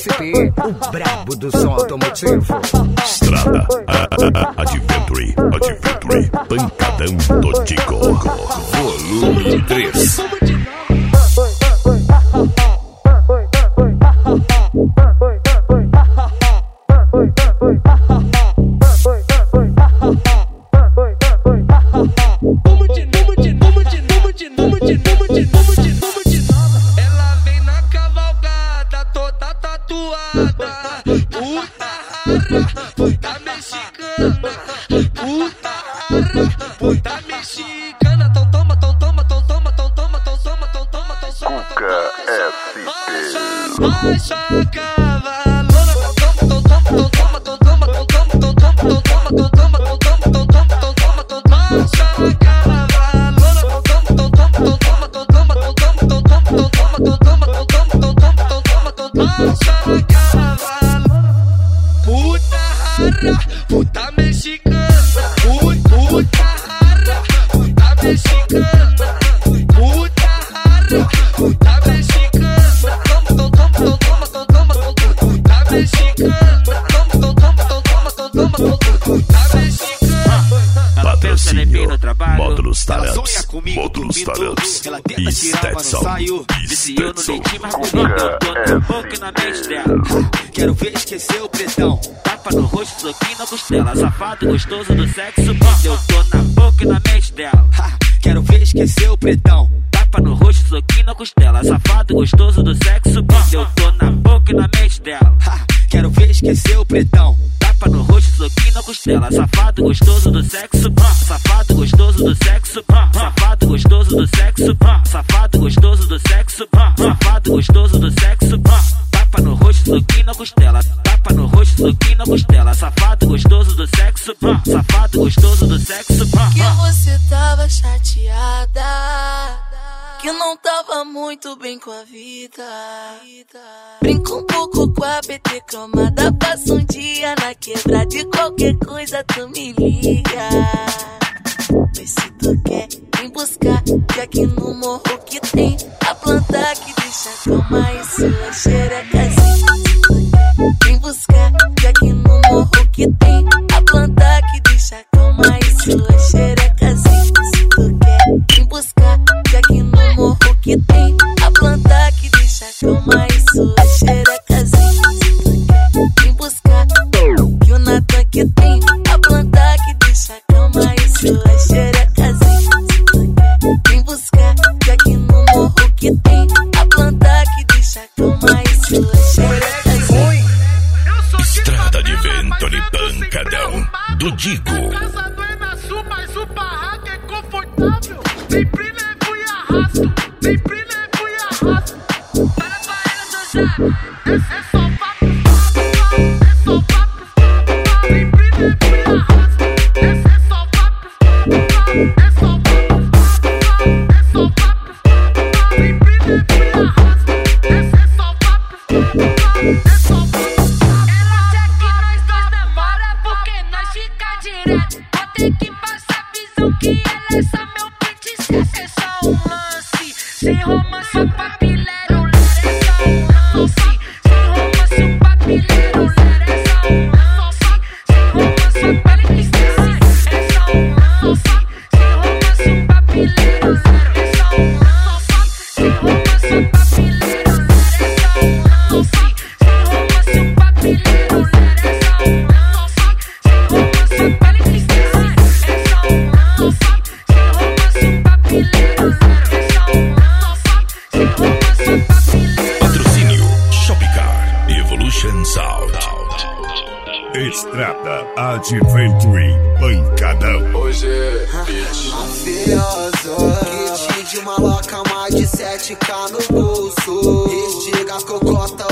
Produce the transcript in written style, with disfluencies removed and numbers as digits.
SP, o brabo do som automotivo. Estrada Adventure, pancadão do Tico. Volume 3. Ela vem na cavalgada toda tatuada. Puta rara, puta mexicana. Puta rara, puta mexicana. Tão toma, tão toma, tão toma, tão toma, tão toma, tão toma, tão toma. Cuca SP. Baixa a cavalona. Tão toma, tão toma, tão toma, tão toma, tão toma, tão toma, tão toma, tão toma, tão toma, tão toma, tão toma. Baixa a cavalona. Tão toma, tão toma, tão toma, tão toma, tão toma, tão toma, tão toma, tão toma, tão toma, tão toma, tão toma. Baixa a cavalona. Puta rara, puta mexicana. Puta rara, puta mexicana. Puta rara, puta mexicana. Tão toma, tão toma, tão toma, tão toma, puta mexicana. Tão toma, tão toma, tão toma, tão toma, puta mexicana. Patrocínio Módulos Taramps, Módulos Taramps e Stetson. Boca na mente dela. Quero ver esquecer o pretão. Tapa no rosto, soquinho na costela. Safado, gostoso do sexo bom. Eu tô na boca e na mente dela. Quero ver esquecer o pretão. Tapa no rosto, soquinho na costela. Safado, gostoso do sexo bom. Eu tô na boca e na mente dela. Quero ver esquecer o pretão. Tapa no rosto, soquinho na costela. Safado, gostoso do sexo bom. Safado, gostoso do sexo bom. Safado, gostoso do sexo bom. Safado, gostoso do sexo bom. Safado, gostoso do sexo bom. Tapa no rosto, soquinho na costela. Tapa no rosto, soquinho na costela. Safado, gostoso do sexo bom. Safado, gostoso do sexo bom. Que você tava chateada, que não tava muito bem com a vida. Brinca um pouco com a PT cromada. Passa um dia na quebra, de qualquer coisa tu me liga. Mas se tu quer vem buscar, que aqui no morro que tem a planta que deixa calma e sua xerecazinha. Vem buscar, que aqui no morro que tem a planta que deixa calma e sua xerecazinha. Se tu quer vem buscar, que aqui no morro que tem a planta que deixa calma e sua xerecazinha. Se tu quer vem buscar, que o Natan que tem a planta que deixa calma e sua xerecazinha. Se tu quer vem buscar, que aqui no morro que tem a planta que deixa calma e sua xerecazinha. Estrada Adventure, pancadão do Digo. Casado é na sua, mas o barraco é confortável. Sempre levo e arrasto, sempre levo e arrasto. Para ela dançar, é só papo, é só papo. Sempre levo e arrasto, é só papo, é só papo, é só papo. Sempre levo e arrasto, é só papo, é só papo. Ela quer que nós dois demora, porque nós fica direto. Vou ter que passar visão que ela é só meu pente. É só um lance, sem romance o papilero. É só um lance, sem romance o papilero. É só um lance, sem romance o papilero. É só um lance, sem romance o papilero. É só um lance, sem romance o papilero. É só um lance, sem romance o papilero. É só um lance, sem romance o papilero. É só um lance, sem romance o papilero. É só um lance, sem romance o papilero. Patrocínio Shopcar Evolution Sound. Estrada Adventure, pancadão. Hoje é mafioso, kit de maloca, mais de 7K no bolso. Estiga a cocota